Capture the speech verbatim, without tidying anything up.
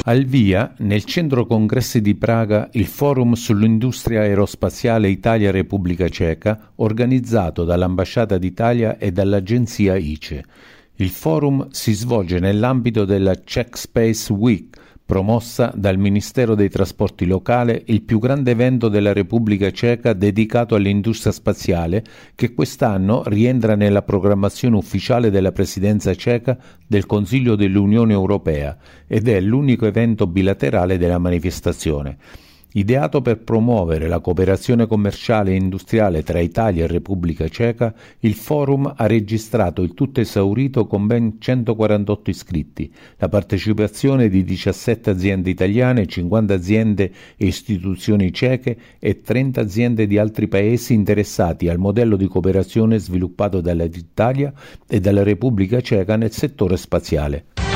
Al via, nel centro congressi di Praga, il forum sull'industria aerospaziale Italia-Repubblica Ceca, organizzato dall'Ambasciata d'Italia e dall'agenzia I C E. Il forum si svolge nell'ambito della Czech Space Week, promossa dal Ministero dei Trasporti locale, il più grande evento della Repubblica Ceca dedicato all'industria spaziale, che quest'anno rientra nella programmazione ufficiale della Presidenza ceca del Consiglio dell'Unione Europea ed è l'unico evento bilaterale della manifestazione. Ideato per promuovere la cooperazione commerciale e industriale tra Italia e Repubblica Ceca, il forum ha registrato il tutto esaurito con ben centoquarantotto iscritti, la partecipazione di diciassette aziende italiane, cinquanta aziende e istituzioni ceche e trenta aziende di altri paesi interessati al modello di cooperazione sviluppato dall'Italia e dalla Repubblica Ceca nel settore spaziale.